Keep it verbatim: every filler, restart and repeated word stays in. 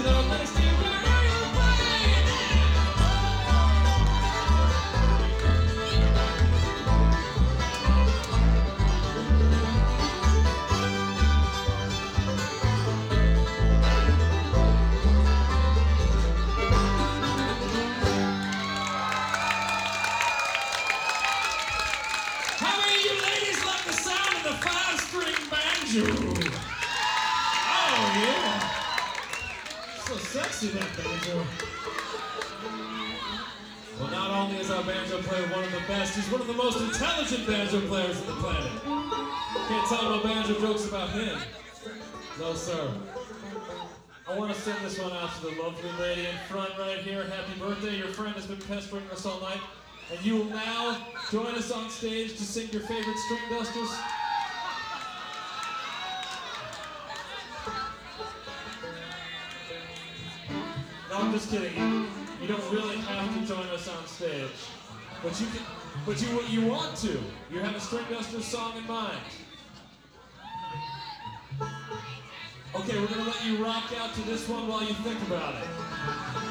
Oh, yeah. So sexy, that banjo. Well, not only is our banjo player one of the best, he's one of the most intelligent banjo players on the planet. Can't tell no banjo jokes about him. No, sir. I want to send this one out to the lovely lady in front right here. Happy birthday. Your friend has been pestering us all night. And you will now join us on stage to sing your favorite String Dusters. No, I'm just kidding. You, you don't really have to join us on stage. But you can, but you, you want to. You have a String Dusters song in mind. Okay, we're going to let you rock out to this one while you think about it.